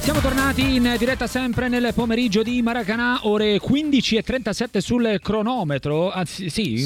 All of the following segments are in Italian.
Siamo tornati in diretta sempre nel pomeriggio di Maracanã, ore 15:37 sul cronometro, anzi sì,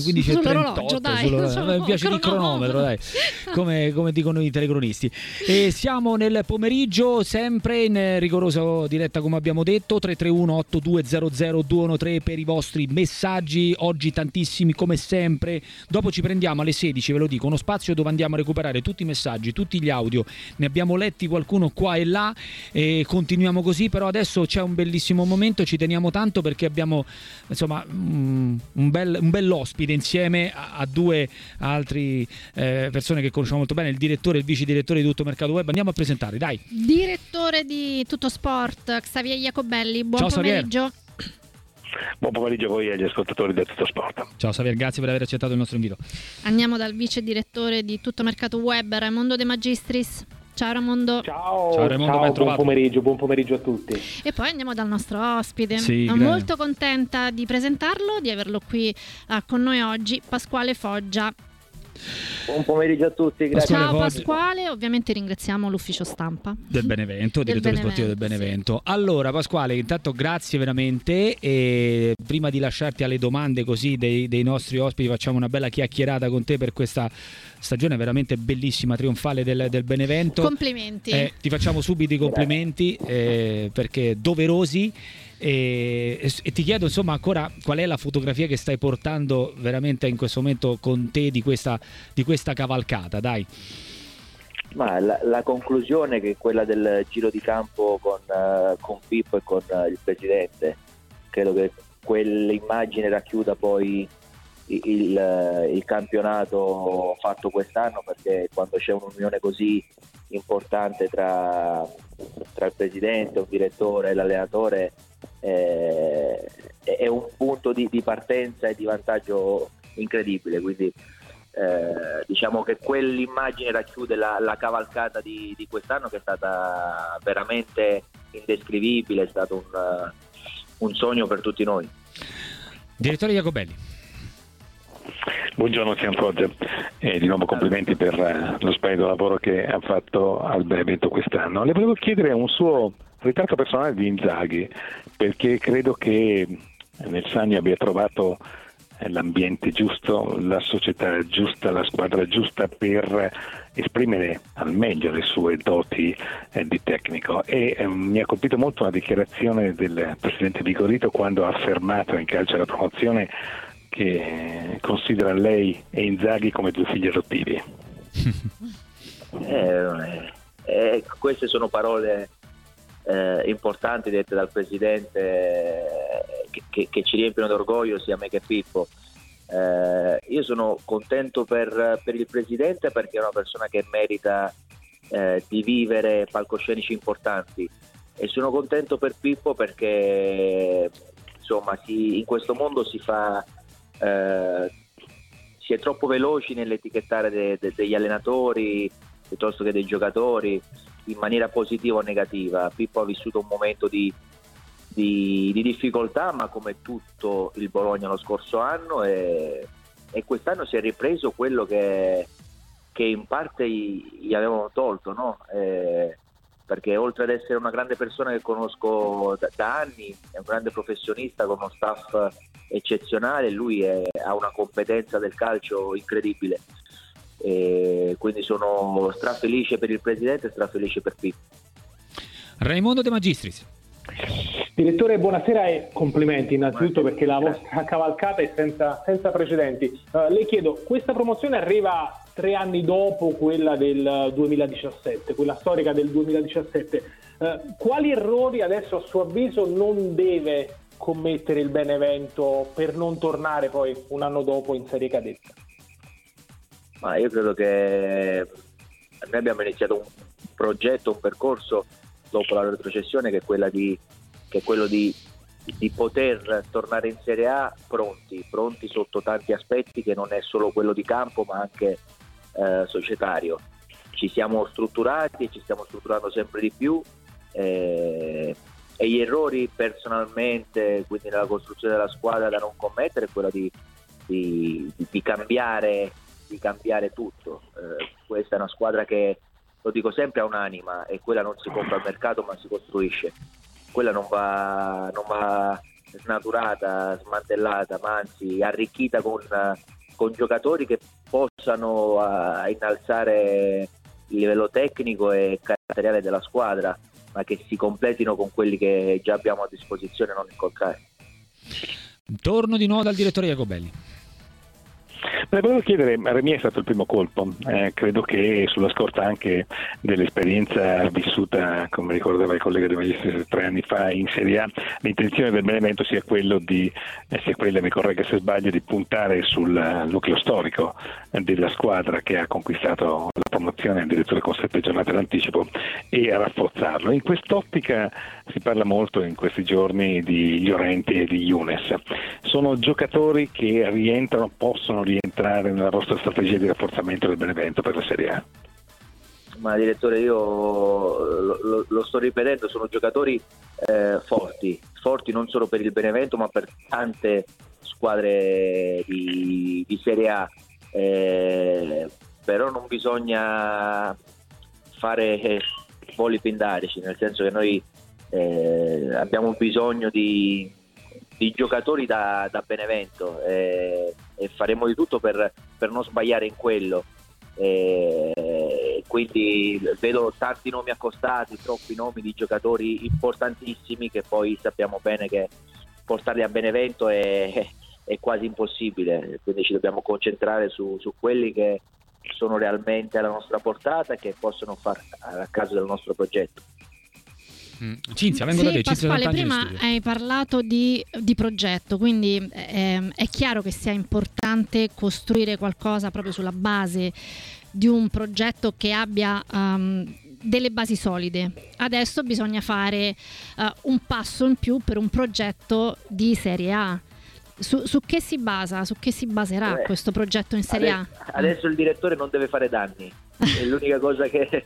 15:38 mi piace il cronometro, dai, come dicono i telecronisti. E siamo nel pomeriggio sempre in rigorosa diretta, come abbiamo detto, 331-8200-213 per i vostri messaggi, oggi tantissimi come sempre. Dopo ci prendiamo alle 16, ve lo dico, uno spazio dove andiamo a recuperare tutti i messaggi, tutti gli audio, ne abbiamo letti qualcuno qua e là e continuiamo così, però adesso c'è un bellissimo momento, ci teniamo tanto perché abbiamo insomma un bell'ospite insieme a due altri persone che conosciamo molto bene, il direttore e il vice direttore di Tutto Mercato Web. Andiamo a presentare, dai. Direttore di Tutto Sport, Xavier Jacobelli, buon Ciao, pomeriggio. Buon pomeriggio a voi e agli ascoltatori di Tutto Sport. Ciao Xavier, grazie per aver accettato il nostro invito. Andiamo dal vice direttore di Tutto Mercato Web, Raimondo De Magistris. Ciao Raimondo. Ciao Raimondo, ben trovato. Buon pomeriggio a tutti. E poi andiamo dal nostro ospite. Sì, Sono molto contenta di presentarlo, di averlo qui con noi oggi, Pasquale Foggia. Buon pomeriggio a tutti, grazie. Ciao Pasquale, ovviamente ringraziamo l'ufficio stampa del Benevento, direttore sportivo del Benevento. Sì. Allora Pasquale, intanto grazie veramente, e prima di lasciarti alle domande così dei nostri ospiti facciamo una bella chiacchierata con te per questa stagione veramente bellissima, trionfale del Benevento. Complimenti. Ti facciamo subito i complimenti perché doverosi. E ti chiedo insomma ancora qual è la fotografia che stai portando veramente in questo momento con te di questa cavalcata, dai. Ma la conclusione che è quella del giro di campo con Pippo e con il presidente, credo che quell'immagine racchiuda poi il campionato fatto quest'anno, perché quando c'è un'unione così importante tra il presidente, un direttore e l'allenatore è un punto di partenza e di vantaggio incredibile, quindi diciamo che quell'immagine racchiude la cavalcata di quest'anno, che è stata veramente indescrivibile, è stato un sogno per tutti noi. Direttore Jacobelli. Buongiorno Foggia, e di nuovo complimenti per lo splendido lavoro che ha fatto al Benevento quest'anno. Le volevo chiedere un suo ritratto personale di Inzaghi, perché credo che nel Sannio abbia trovato l'ambiente giusto, la società giusta, la squadra giusta per esprimere al meglio le sue doti di tecnico, e mi ha colpito molto una dichiarazione del presidente Vigorito quando ha affermato in calcio alla promozione che considera lei e Inzaghi come due figli adottivi. Queste sono parole importanti dette dal presidente che ci riempiono d'orgoglio sia me che Pippo. Io sono contento per il presidente, perché è una persona che merita di vivere palcoscenici importanti, e sono contento per Pippo perché insomma in questo mondo si è troppo veloci nell'etichettare degli allenatori piuttosto che dei giocatori in maniera positiva o negativa. Pippo ha vissuto un momento di difficoltà, ma come tutto il Bologna lo scorso anno, e quest'anno si è ripreso quello che in parte gli avevano tolto, no? Perché oltre ad essere una grande persona che conosco da anni, è un grande professionista con uno staff eccezionale, lui ha una competenza del calcio incredibile, e quindi sono strafelice per il presidente e strafelice per Pippo. Raimondo De Magistris. Direttore, buonasera e complimenti innanzitutto, perché la vostra cavalcata è senza precedenti. Le chiedo, questa promozione arriva 3 anni dopo quella del 2017, quella storica del 2017. Quali errori adesso a suo avviso non deve commettere il Benevento per non tornare poi un anno dopo in Serie Cadetta? Ma io credo che noi abbiamo iniziato un progetto, un percorso dopo la retrocessione, che è quello di poter tornare in Serie A pronti sotto tanti aspetti, che non è solo quello di campo ma anche societario. Ci siamo strutturati e ci stiamo strutturando sempre di più, e gli errori personalmente, quindi nella costruzione della squadra, da non commettere è quello di cambiare tutto. Questa è una squadra che lo dico sempre, ha un'anima, e quella non si compra al mercato ma si costruisce. Quella non va snaturata, smantellata, ma anzi arricchita con giocatori che possano innalzare il livello tecnico e caratteriale della squadra, ma che si completino con quelli che già abbiamo a disposizione, non il contrario. Torno di nuovo dal direttore Jacobelli. Volevo chiedere, Rémy è stato il primo colpo, credo che sulla scorta anche dell'esperienza vissuta, come ricordava il collega De Magistris, 3 anni fa in Serie A, l'intenzione del Benevento sia quella, mi corregga se sbaglio, di puntare sul nucleo storico della squadra che ha conquistato la promozione addirittura con 7 giornate d'anticipo, e a rafforzarlo. In quest'ottica si parla molto in questi giorni di Llorente e di Younes. Sono giocatori che possono rientrare nella vostra strategia di rafforzamento del Benevento per la Serie A? Ma direttore, io lo sto ripetendo, sono giocatori forti non solo per il Benevento ma per tante squadre di Serie A, però non bisogna fare voli pindarici, nel senso che noi abbiamo bisogno di giocatori da Benevento, e faremo di tutto per non sbagliare in quello. Quindi vedo tanti nomi accostati, troppi nomi di giocatori importantissimi che poi sappiamo bene che portarli a Benevento è quasi impossibile, quindi ci dobbiamo concentrare su quelli che sono realmente alla nostra portata e che possono far a caso del nostro progetto. Cinzia, vengo da te. Pasquale, prima hai parlato di progetto, quindi è chiaro che sia importante costruire qualcosa proprio sulla base di un progetto che abbia delle basi solide. Adesso bisogna fare un passo in più per un progetto di Serie A. Su che si basa? Su che si baserà questo progetto in Serie A? Adesso il direttore non deve fare danni, è l'unica cosa che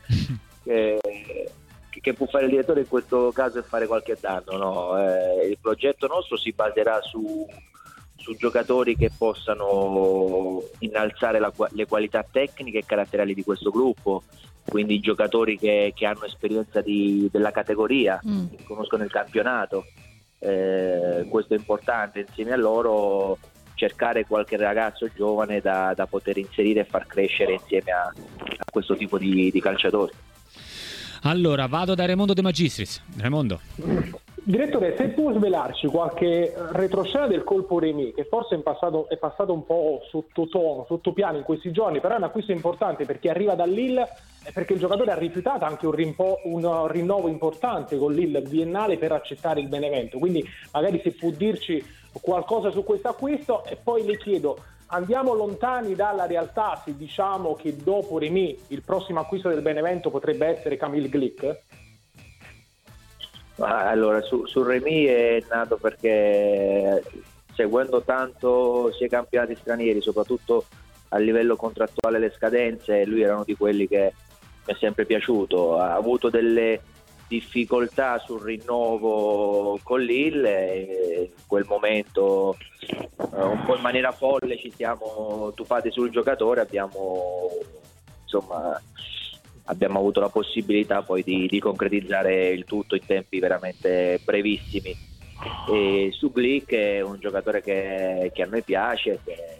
può fare il direttore in questo caso è fare qualche danno, no? Il progetto nostro si baserà su giocatori che possano innalzare le qualità tecniche e caratteriali di questo gruppo, quindi giocatori che hanno esperienza della categoria, che conoscono il campionato. Questo è importante. Insieme a loro cercare qualche ragazzo giovane da poter inserire e far crescere insieme a questo tipo di calciatori. Allora, vado da Raimondo De Magistris. Raimondo. Direttore, se può svelarci qualche retroscena del colpo Rémy, che forse è passato un po' sottotono, sottopiano in questi giorni, però è un acquisto importante perché arriva da Lille, perché il giocatore ha rifiutato anche un rinnovo importante con Lille biennale per accettare il Benevento, quindi magari se può dirci qualcosa su questo acquisto. E poi le chiedo, andiamo lontani dalla realtà se diciamo che dopo Rémy il prossimo acquisto del Benevento potrebbe essere Kamil Glik? Allora, su Rémy è nato perché seguendo tanto sia i campionati stranieri, soprattutto a livello contrattuale le scadenze, lui era uno di quelli che mi è sempre piaciuto. Ha avuto delle difficoltà sul rinnovo con Lille e in quel momento un po' in maniera folle ci siamo tufati sul giocatore, abbiamo avuto la possibilità poi di concretizzare il tutto in tempi veramente brevissimi. E su Glik è un giocatore che a noi piace, che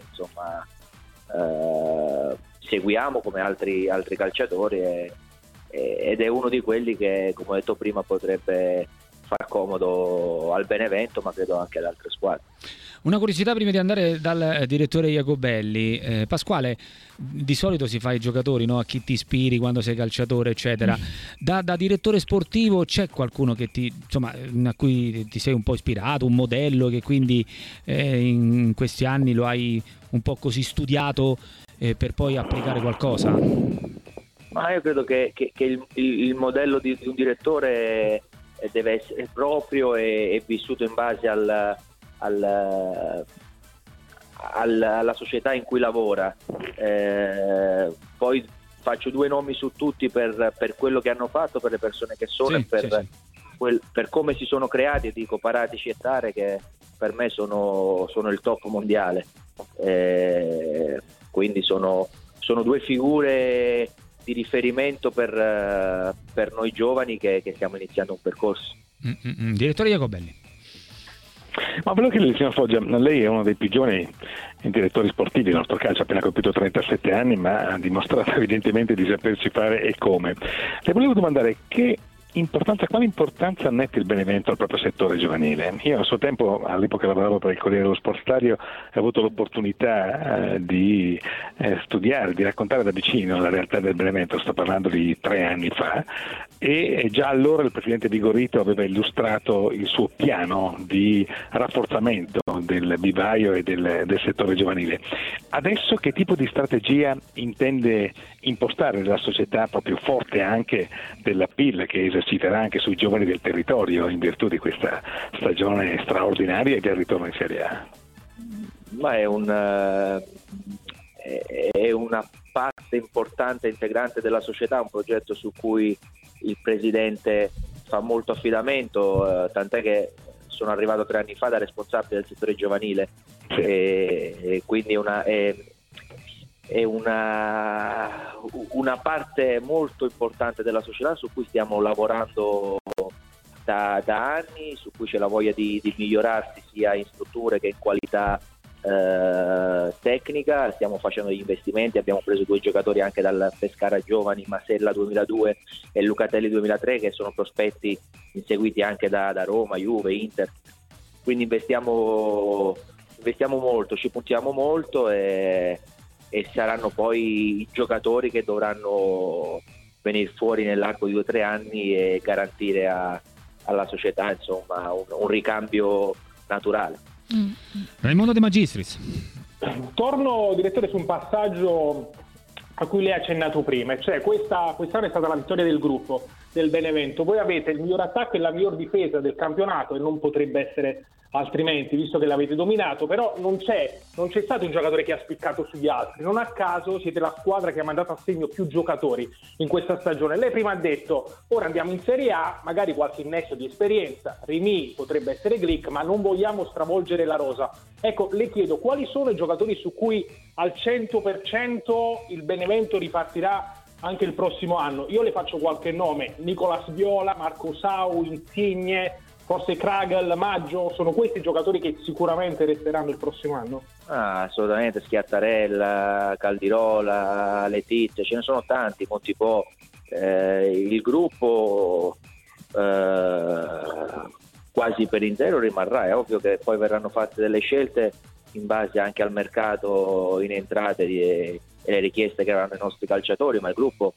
seguiamo come altri calciatori ed è uno di quelli che, come ho detto prima, potrebbe far comodo al Benevento, ma credo anche ad altre squadre. Una curiosità prima di andare dal direttore Jacobelli. Pasquale, di solito si fa i giocatori, no? A chi ti ispiri quando sei calciatore, eccetera. Da direttore sportivo c'è qualcuno che a cui ti sei un po' ispirato, un modello che quindi in questi anni lo hai un po' così studiato per poi applicare qualcosa? Ma io credo che il modello di un direttore deve essere proprio e vissuto in base alla società in cui lavora. Poi faccio 2 nomi su tutti per quello che hanno fatto, per le persone che sono, per come si sono creati, e dico Paratici e Tare, che per me sono il top mondiale. Quindi sono 2 figure riferimento per noi giovani che stiamo iniziando un percorso. Direttore Jacobelli. Ma volevo chiedere, signor Foggia, lei è uno dei più giovani direttori sportivi del nostro calcio, ha appena compiuto 37 anni, ma ha dimostrato evidentemente di saperci fare e come. Le volevo domandare quale importanza mette il Benevento al proprio settore giovanile? Io a suo tempo, all'epoca lavoravo per il Corriere dello Sport Stadio, ho avuto l'opportunità di studiare, di raccontare da vicino la realtà del Benevento, sto parlando di 3 anni fa, e già allora il presidente Vigorito aveva illustrato il suo piano di rafforzamento del vivaio e del settore giovanile. Adesso che tipo di strategia intende impostare nella società, proprio forte anche della PIL che eserciterà anche sui giovani del territorio in virtù di questa stagione straordinaria e del ritorno in Serie A? Ma è una parte importante, integrante della società, un progetto su cui il presidente fa molto affidamento, tant'è che sono arrivato 3 anni fa da responsabile del settore giovanile, e quindi è una parte molto importante della società su cui stiamo lavorando da anni, su cui c'è la voglia di migliorarsi sia in strutture che in qualità tecnica. Stiamo facendo degli investimenti, abbiamo preso 2 giocatori anche dal Pescara Giovani, Masella 2002 e Lucatelli 2003, che sono prospetti inseguiti anche da Roma, Juve, Inter, quindi investiamo molto, ci puntiamo molto e saranno poi i giocatori che dovranno venire fuori nell'arco di 2 o 3 anni e garantire alla società, insomma, un ricambio naturale. Raimondo De Magistris. Torno, direttore, su un passaggio a cui lei ha accennato prima, cioè quest'anno è stata la vittoria del gruppo del Benevento. Voi avete il miglior attacco e la miglior difesa del campionato, e non potrebbe essere altrimenti, visto che l'avete dominato, però non c'è stato un giocatore che ha spiccato sugli altri. Non a caso siete la squadra che ha mandato a segno più giocatori in questa stagione. Lei prima ha detto, ora andiamo in Serie A, magari qualche innesto di esperienza, Remy potrebbe essere Glick, ma non vogliamo stravolgere la rosa. Ecco, le chiedo, quali sono i giocatori su cui al 100% il Benevento ripartirà anche il prossimo anno? Io le faccio qualche nome: Nicolas Viola, Marco Sau, Insigne, forse Kragel, Maggio. Sono questi giocatori che sicuramente resteranno il prossimo anno? Assolutamente, Schiattarella, Caldirola, Letizia, ce ne sono tanti, Montipò. Il gruppo quasi per intero rimarrà. È ovvio che poi verranno fatte delle scelte in base anche al mercato in entrate e le richieste che avranno i nostri calciatori, ma il gruppo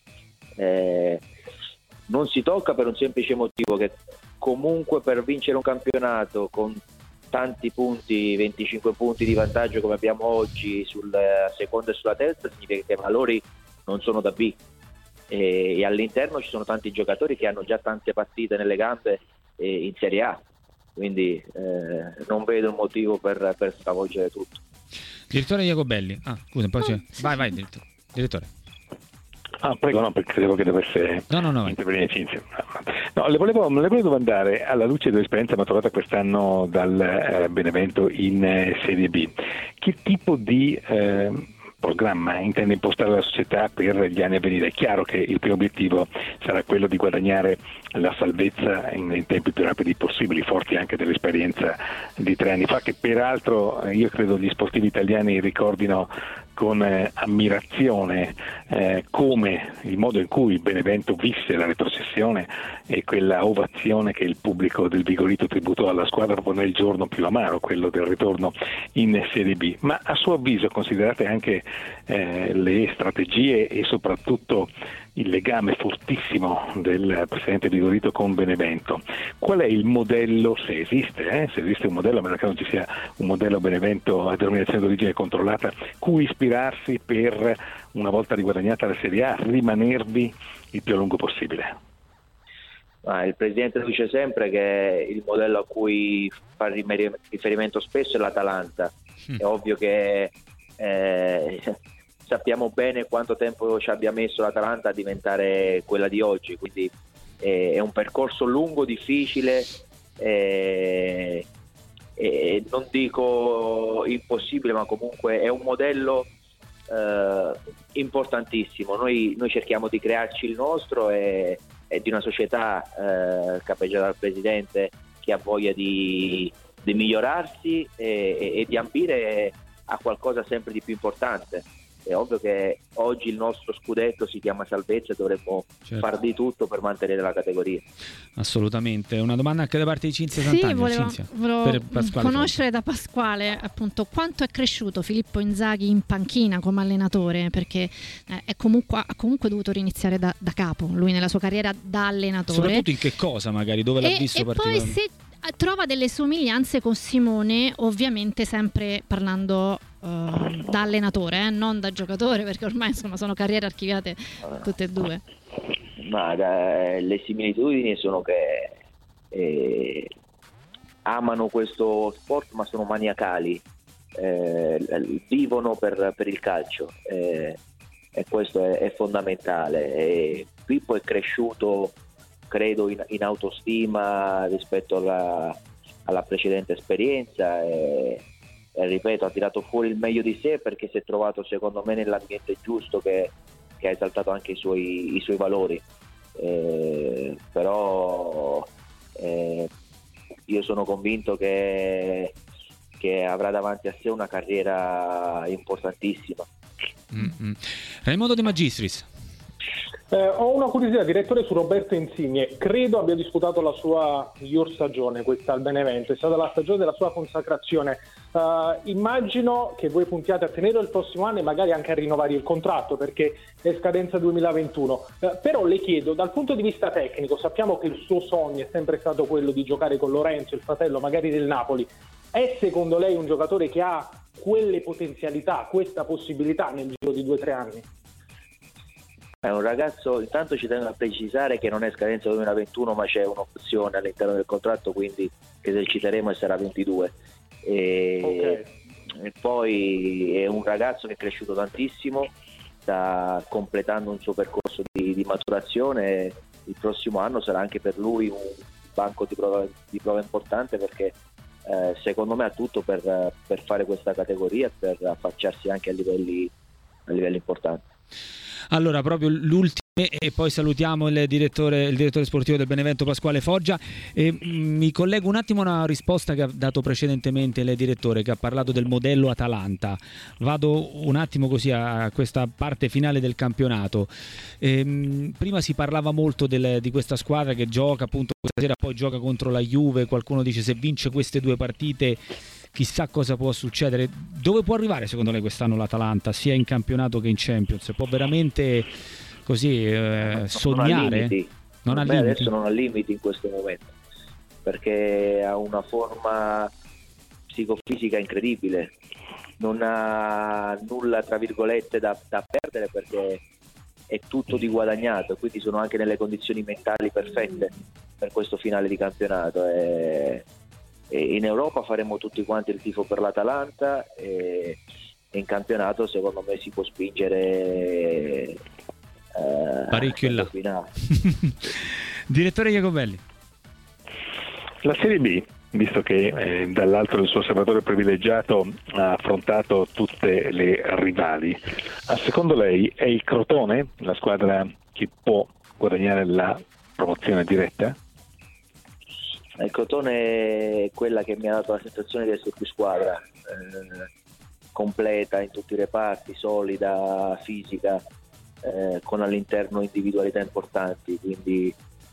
non si tocca per un semplice motivo, che comunque per vincere un campionato con tanti punti, 25 punti di vantaggio come abbiamo oggi sulla seconda e sulla terza, significa che i valori non sono da B, e all'interno ci sono tanti giocatori che hanno già tante partite nelle gambe in Serie A, quindi non vedo un motivo per stravolgere tutto. Direttore Jacobelli. Scusa, poi c'è. Vai, direttore. Prego, no, perché credevo che dovesse intervenire Cinzia. No, le volevo domandare, alla luce dell'esperienza maturata quest'anno dal Benevento in Serie B, che tipo di programma intende impostare la società per gli anni a venire? È chiaro che il primo obiettivo sarà quello di guadagnare la salvezza in tempi più rapidi possibili, forti anche dell'esperienza di 3 anni fa, che peraltro io credo gli sportivi italiani ricordino con ammirazione come il modo in cui il Benevento visse la retrocessione e quella ovazione che il pubblico del Vigorito tributò alla squadra proprio nel giorno più amaro, quello del ritorno in Serie B. Ma a suo avviso, considerate anche le strategie e soprattutto il legame fortissimo del presidente Vigorito con Benevento, qual è il modello, se esiste un modello, a meno che non ci sia un modello Benevento a denominazione d'origine controllata, cui ispirarsi per, una volta riguadagnata la Serie A, rimanervi il più a lungo possibile? Il presidente dice sempre che il modello a cui fa riferimento spesso è l'Atalanta. È ovvio che sappiamo bene quanto tempo ci abbia messo l'Atalanta a diventare quella di oggi, quindi è un percorso lungo, difficile, e non dico impossibile, ma comunque è un modello importantissimo. Noi cerchiamo di crearci il nostro e di una società capeggiata dal presidente che ha voglia di migliorarsi e di ambire a qualcosa sempre di più importante. È ovvio che oggi il nostro scudetto si chiama salvezza e dovremmo far di tutto per mantenere la categoria. Assolutamente. Una domanda anche da parte di Cinzia Sant'Angelo. Volevo conoscere da Pasquale appunto quanto è cresciuto Filippo Inzaghi in panchina come allenatore, perché ha comunque dovuto riniziare da capo lui nella sua carriera da allenatore. Soprattutto in che cosa, magari, dove l'ha visto particolarmente? Poi se trova delle somiglianze con Simone, ovviamente sempre parlando da allenatore, non da giocatore, perché ormai insomma sono carriere archiviate tutte e due. Ma le similitudini sono che amano questo sport, ma sono maniacali, vivono per il calcio, e questo è fondamentale. E Pippo è cresciuto, credo, in autostima rispetto alla precedente esperienza e ripeto, ha tirato fuori il meglio di sé, perché si è trovato secondo me nell'ambiente giusto che ha esaltato anche i suoi valori. Però io sono convinto che avrà davanti a sé una carriera importantissima. Raimondo De Magistris. Ho una curiosità, direttore, su Roberto Insigne. Credo abbia disputato la sua miglior stagione questa al Benevento, è stata la stagione della sua consacrazione. Immagino che voi puntiate a tenerlo il prossimo anno e magari anche a rinnovare il contratto, perché è scadenza 2021. Però le chiedo, dal punto di vista tecnico, sappiamo che il suo sogno è sempre stato quello di giocare con Lorenzo, il fratello magari del Napoli. È secondo lei un giocatore che ha quelle potenzialità, questa possibilità nel giro di 2 o 3 anni? È un ragazzo, intanto ci tengo a precisare che non è scadenza 2021, ma c'è un'opzione all'interno del contratto, quindi che eserciteremo e sarà 22. E poi è un ragazzo che è cresciuto tantissimo, sta completando un suo percorso di maturazione. Il prossimo anno sarà anche per lui un banco di prova importante, perché secondo me ha tutto per fare questa categoria e per affacciarsi anche a livelli importanti. Allora, proprio l'ultimo, e poi salutiamo il direttore sportivo del Benevento Pasquale Foggia. Mi collego un attimo a una risposta che ha dato precedentemente il direttore, che ha parlato del modello Atalanta. Vado un attimo così a questa parte finale del campionato. Prima si parlava molto di questa squadra che gioca appunto questa sera, poi gioca contro la Juve. Qualcuno dice se vince queste 2 partite chissà cosa può succedere. Dove può arrivare secondo lei quest'anno l'Atalanta, sia in campionato che in Champions? Può veramente così sognare? Non ha limiti. Adesso non ha limiti in questo momento, perché ha una forma psicofisica incredibile, non ha nulla tra virgolette da perdere, perché è tutto di guadagnato, quindi sono anche nelle condizioni mentali perfette per questo finale di campionato. E in Europa faremo tutti quanti il tifo per l'Atalanta, e in campionato secondo me si può spingere parecchio in là. Direttore Jacobelli. La Serie B, visto che dall'altro del suo osservatore privilegiato ha affrontato tutte le rivali, secondo lei è il Crotone la squadra che può guadagnare la promozione diretta? Il Crotone è quella che mi ha dato la sensazione di essere più squadra, completa in tutti i reparti, solida, fisica, con all'interno individualità importanti, quindi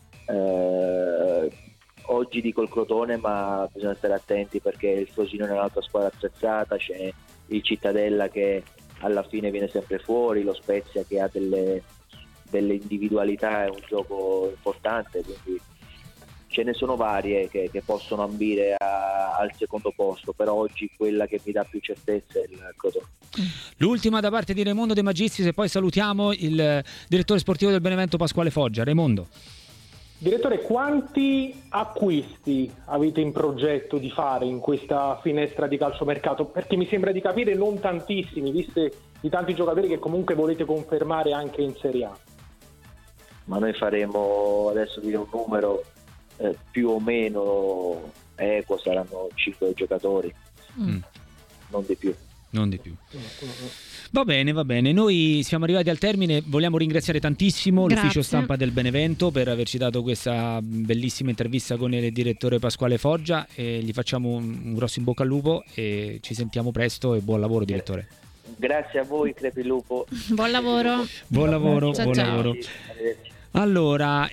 oggi dico il Crotone, ma bisogna stare attenti, perché il Frosinone è un'altra squadra attrezzata, c'è il Cittadella che alla fine viene sempre fuori, lo Spezia che ha delle individualità e un gioco importante, quindi ce ne sono varie che possono ambire al secondo posto, però oggi quella che mi dà più certezza è il Crotone. L'ultima da parte di Raimondo De Magistris, e poi salutiamo il direttore sportivo del Benevento Pasquale Foggia. Raimondo. Direttore, quanti acquisti avete in progetto di fare in questa finestra di calciomercato? Perché mi sembra di capire non tantissimi, viste i tanti giocatori che comunque volete confermare anche in Serie A. Ma noi faremo, adesso dire un numero più o meno equo, saranno 5 giocatori, non di più. Non di più. Va bene, noi siamo arrivati al termine, vogliamo ringraziare tantissimo l'ufficio stampa del Benevento per averci dato questa bellissima intervista con il direttore Pasquale Foggia, e gli facciamo un grosso in bocca al lupo e ci sentiamo presto, e buon lavoro, direttore. Grazie a voi, Crepi Lupo. Buon lavoro. Buon lavoro, Ciao, buon ciao. lavoro. Allora,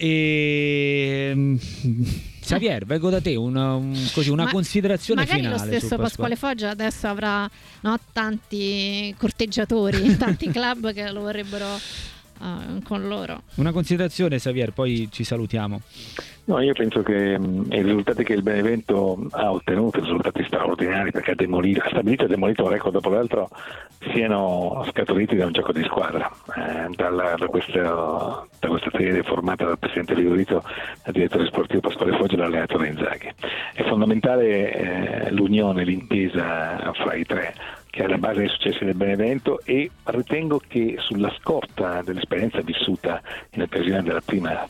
Xavier, vengo da te, una considerazione magari finale. Magari lo stesso Pasquale Foggia adesso avrà tanti corteggiatori, tanti club che lo vorrebbero con loro. Una considerazione, Xavier, poi ci salutiamo. No, io penso che i risultati che il Benevento ha ottenuto, risultati straordinari, perché ha stabilito e demolito un record dopo l'altro, siano scaturiti da un gioco di squadra, da questa serie formata dal presidente Vigorito, dal direttore sportivo Pasquale Foggia e dall'allenatore Inzaghi. È fondamentale l'unione, l'intesa fra i tre, che è alla base dei successi del Benevento, e ritengo che sulla scorta dell'esperienza vissuta in occasione della prima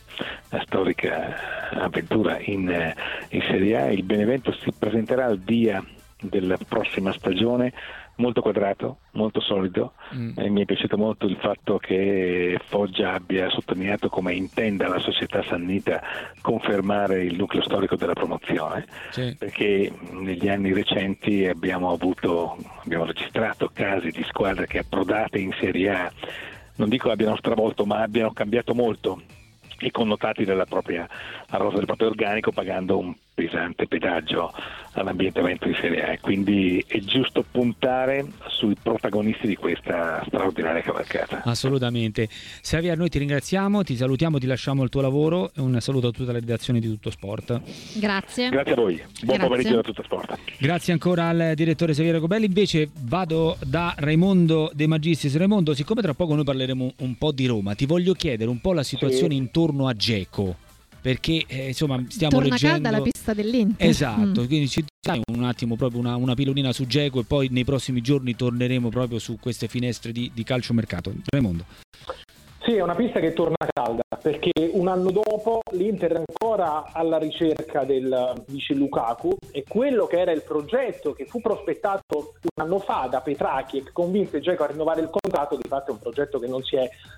storica avventura in Serie A, il Benevento si presenterà al via della prossima stagione molto quadrato, molto solido. Mi è piaciuto molto il fatto che Foggia abbia sottolineato come intenda la società sannita confermare il nucleo storico della promozione, sì, perché negli anni recenti abbiamo registrato casi di squadre che approdate in Serie A, non dico abbiano stravolto, ma abbiano cambiato molto i connotati della propria rosa, del proprio organico, pagando un pesante pedaggio all'ambientamento in Serie A, e quindi è giusto puntare sui protagonisti di questa straordinaria cavalcata. Assolutamente. Xavier, noi ti ringraziamo, ti salutiamo, ti lasciamo il tuo lavoro, e un saluto a tutta la redazione di Tutto Sport. Grazie a voi, buon pomeriggio da Tutto Sport. Grazie ancora al direttore Xavier Jacobelli. Invece vado da Raimondo De Magistris. Raimondo, siccome tra poco noi parleremo un po' di Roma, ti voglio chiedere un po' la situazione intorno a Dzeko, perché insomma stiamo torna leggendo calda la pista dell'Inter. Esatto, quindi ci dai un attimo proprio una pilolina su Dzeko, e poi nei prossimi giorni torneremo proprio su queste finestre di calciomercato. Raimondo. Sì, è una pista che torna calda, perché un anno dopo l'Inter è ancora alla ricerca del vice Lukaku, e quello che era il progetto che fu prospettato un anno fa da Petracchi e che convinse Dzeko a rinnovare il contratto, di fatto è un progetto che non si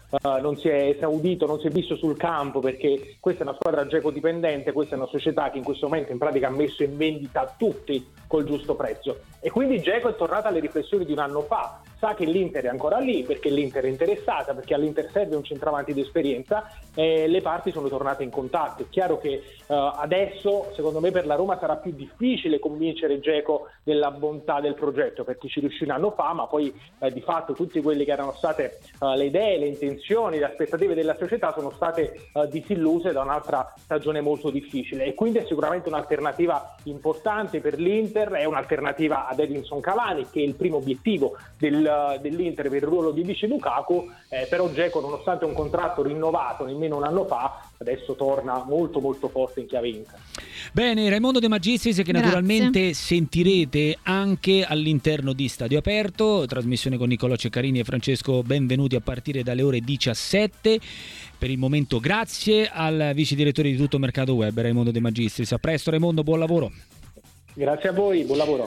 è esaudito, non si è visto sul campo, perché questa è una squadra Dzeko dipendente, questa è una società che in questo momento in pratica ha messo in vendita tutti col giusto prezzo, e quindi Dzeko è tornata alle riflessioni di un anno fa. Sa che l'Inter è ancora lì, perché l'Inter è interessata, perché all'Inter serve un centravanti di esperienza, e le parti sono tornate in contatto. È chiaro che adesso, secondo me, per la Roma sarà più difficile convincere Dzeko della bontà del progetto, perché ci riuscì un anno fa, ma poi di fatto tutti quelli che erano state le idee, le intenzioni, le aspettative della società sono state disilluse da un'altra stagione molto difficile, e quindi è sicuramente un'alternativa importante per l'Inter, è un'alternativa ad Edinson Cavani, che è il primo obiettivo dell'Inter per il ruolo di vice Lukaku, però Dzeko, nonostante un contratto rinnovato nemmeno un anno fa, adesso torna molto molto forte in chiave Inter. Bene, Raimondo De Magistris, che naturalmente sentirete anche all'interno di Stadio Aperto, trasmissione con Niccolò Ceccarini e Francesco Benvenuti a partire dalle ore 17. Per il momento grazie al vice direttore di Tutto Mercato Web, Raimondo De Magistris. A presto Raimondo, buon lavoro. Grazie a voi, buon lavoro.